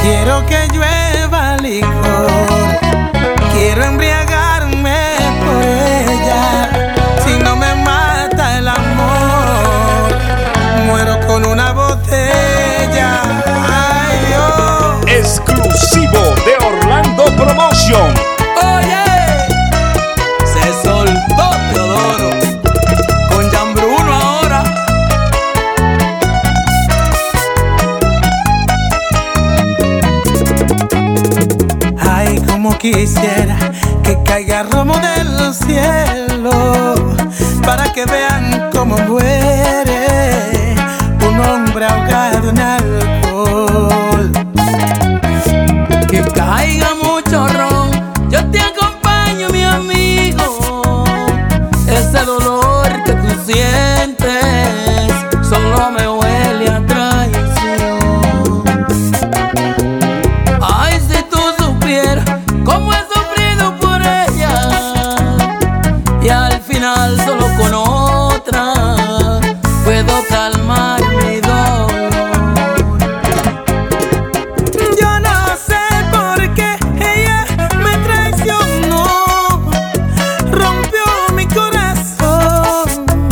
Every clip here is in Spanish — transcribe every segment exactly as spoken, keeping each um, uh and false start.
Quiero que llueva licor, quiero embriagarme por ella. Si no me mata el amor, muero con una botella. Ay, Dios. Exclusivo de Orlando Promotion. Oye, se soltó Teodoro con Jan Bruno ahora. Ay, como quisiera que caiga romo del cielo para que vean cómo muere un hombre ahogado en alcohol. Que caiga mucho ron, yo te acompaño, mi amigo. Ese dolor que tú sientes solo me huele a traición. Ay, si tú supieras cómo he sufrido por ella, y al final solo con otra puedo calmar mi dolor. Yo no sé por qué ella me traicionó, rompió mi corazón,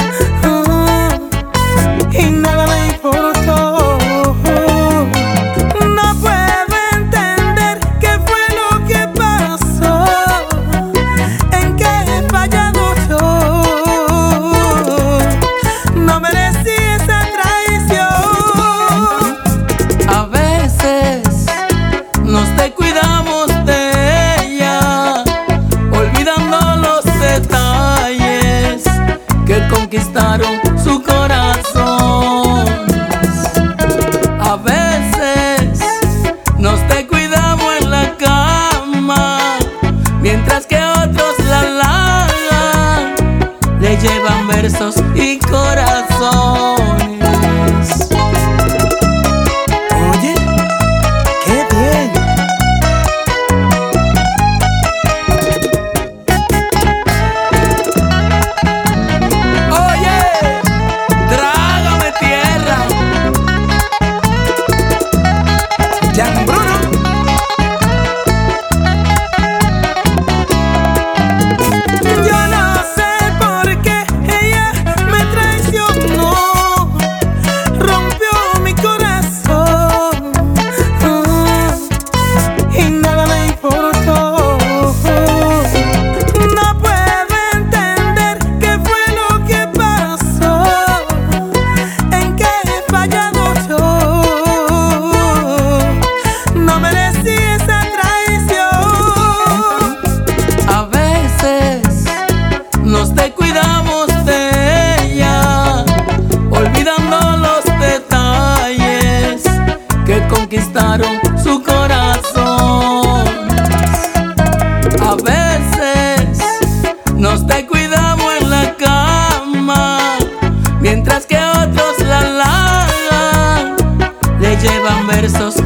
y nada le importó. No puedo entender qué fue lo que pasó, en qué he fallado yo. No merecí esa traición. A veces nos descuidamos de ella, olvidando los detalles que conquistaron su corazón. A veces nos descuidamos en la cama, mientras que otros la halagan, le llevan versos y corazones. Oye, qué bien. Oye, trágame tierra. Jan Bruno. Yo no sé por qué ella me traicionó, rompió mi corazón, y nada le importó. No puedo entender qué fue lo que pasó, en qué he fallado yo. No merecí esa traición. A veces nos descuidamos de ella, olvidando los detalles que conquistaron su corazón. A veces nos descuidamos en la cama, mientras que otros la halagan, le llevan versos